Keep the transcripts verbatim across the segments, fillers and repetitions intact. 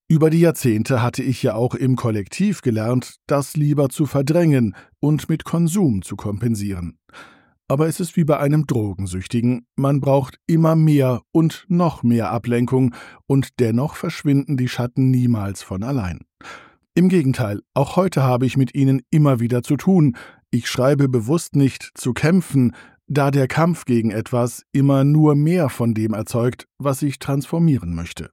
Über die Jahrzehnte hatte ich ja auch im Kollektiv gelernt, das lieber zu verdrängen und mit Konsum zu kompensieren. Aber es ist wie bei einem Drogensüchtigen, man braucht immer mehr und noch mehr Ablenkung, und dennoch verschwinden die Schatten niemals von allein. Im Gegenteil, auch heute habe ich mit ihnen immer wieder zu tun. Ich schreibe bewusst nicht zu kämpfen, da der Kampf gegen etwas immer nur mehr von dem erzeugt, was ich transformieren möchte.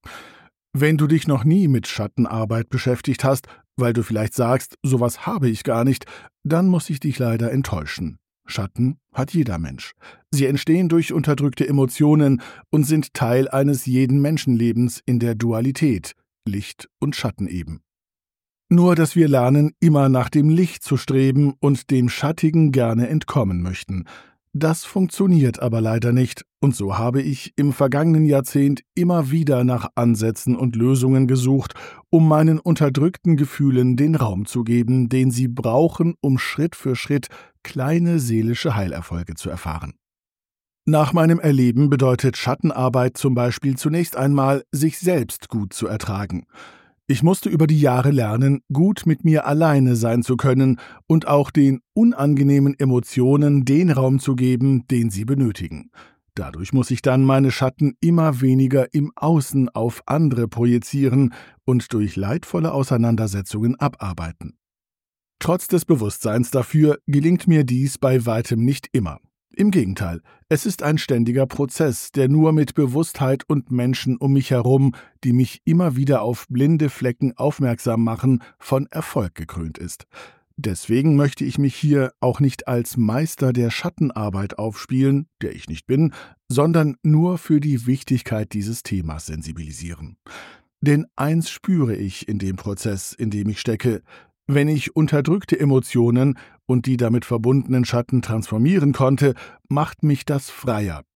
Wenn du dich noch nie mit Schattenarbeit beschäftigt hast, weil du vielleicht sagst, sowas habe ich gar nicht, dann muss ich dich leider enttäuschen. Schatten hat jeder Mensch. Sie entstehen durch unterdrückte Emotionen und sind Teil eines jeden Menschenlebens in der Dualität, Licht und Schatten eben. Nur, dass wir lernen, immer nach dem Licht zu streben und dem Schattigen gerne entkommen möchten. Das funktioniert aber leider nicht, und so habe ich im vergangenen Jahrzehnt immer wieder nach Ansätzen und Lösungen gesucht, um meinen unterdrückten Gefühlen den Raum zu geben, den sie brauchen, um Schritt für Schritt kleine seelische Heilerfolge zu erfahren. Nach meinem Erleben bedeutet Schattenarbeit zum Beispiel zunächst einmal, sich selbst gut zu ertragen. Ich musste über die Jahre lernen, gut mit mir alleine sein zu können und auch den unangenehmen Emotionen den Raum zu geben, den sie benötigen. Dadurch muss ich dann meine Schatten immer weniger im Außen auf andere projizieren und durch leidvolle Auseinandersetzungen abarbeiten. Trotz des Bewusstseins dafür gelingt mir dies bei weitem nicht immer. Im Gegenteil, es ist ein ständiger Prozess, der nur mit Bewusstheit und Menschen um mich herum, die mich immer wieder auf blinde Flecken aufmerksam machen, von Erfolg gekrönt ist. Deswegen möchte ich mich hier auch nicht als Meister der Schattenarbeit aufspielen, der ich nicht bin, sondern nur für die Wichtigkeit dieses Themas sensibilisieren. Denn eins spüre ich in dem Prozess, in dem ich stecke: Wenn ich unterdrückte Emotionen und die damit verbundenen Schatten transformieren konnte, macht mich das freier,